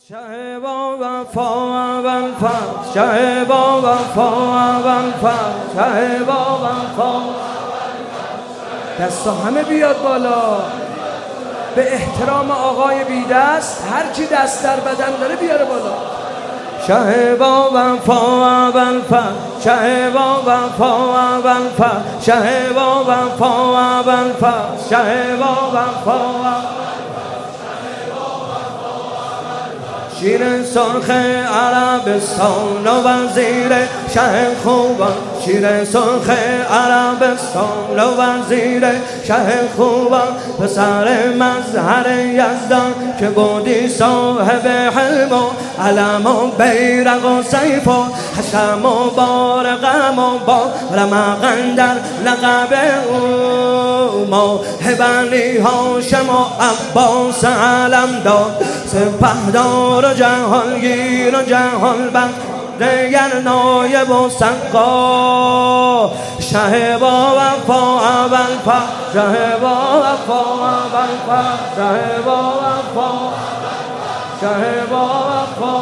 شه با وفا اول فرد، شه با وفا اول فرد، شه با وفا. دستا همه بیاد بالا به احترام آقای بیدست. هر کی دست در بدن داره بیاره بالا. شه با وفا اول فرد، شه با وفا اول فرد، شه با وفا اول فرد، شه با وفا. شیر سرخ عربستان و وزیر شه خوبان، شیر سرخ عربستان و وزیر شه خوبان، پسر مظهر یزدان که بودی صاحب حلم و علم و بیرق و سیف و حشم و بارقم و با رمقن در لقب او. موهبنی هاشم و عباس علم داد، سپهدار و جهانگیر و جهان بخش دیگر نایب و سقا. شه با وفا اول فرد، شه با وفا اول فرد، شه با وفا، شه با وفا.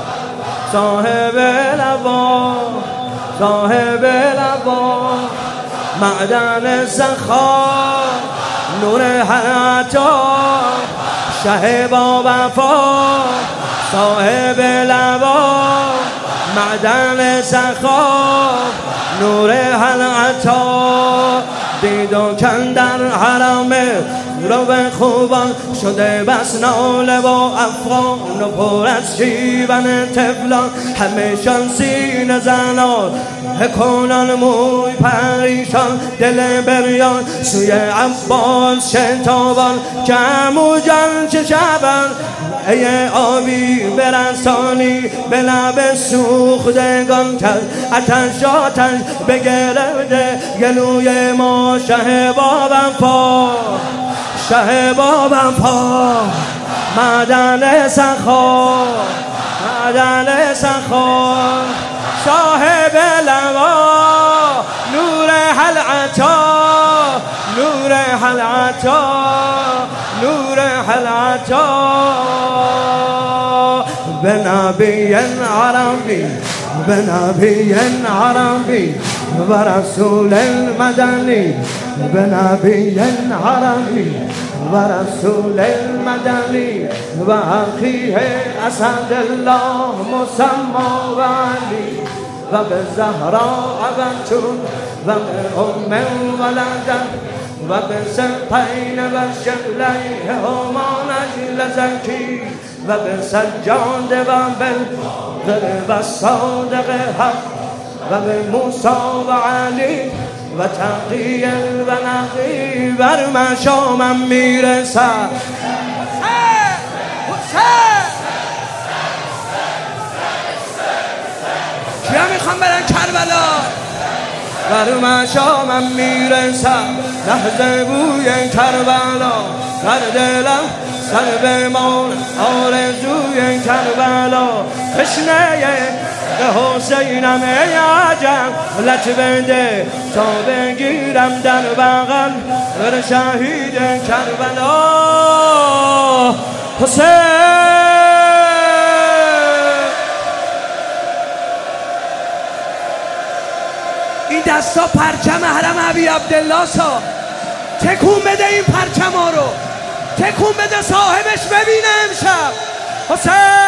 صاحب لبا، صاحب لبا، معدن سخا، نور حیاتا. شه با وفا، صاحب لبا، معدن سخا، نور حلعتا. دید و کن در حرم رو به خوبان شده بس ناله و افغان و پر از شیون تفلان. همیشان سینه زنان کنان موی پریشان، دل بریان سوی عباس شتابان. که عمو جان چه شبن ای آبی برسانی به لب سوختگان کرد. آتش آتش بگرفته گلوی ما. شه با وفا، شه با وفا، معدن سخا، معدن سخا. صاحب لوا، نور حلعتا، نور حلعتا، نور حلعتا. بنبی عربی، بنبی عربی و رسول المدنی، بنبی عربی و رسول المدنی و اخیه اسد الله مسمی و علی و به زهرا بنتون و به ام ولدن و به سقین و شغلیه هما نجل زکی و به سجاد و بالغر و صادق حق و به موسی و علی و تقی و نقی. بر مشامم میرسد کیا میخوام برن کربلا؟ بر مشامم میرسد لحظه بوی کربلا. در دلم سر بمان آرزوی کربلا. تشنه حسینم ای عجم لط بده تا بگیرم در بغل بر شهید کربلا. حسین این دستا پرچم حرم ابی عبدالله سا. تکون بده این پرچم ها رو، تکون بده صاحبش ببینه امشب. حسین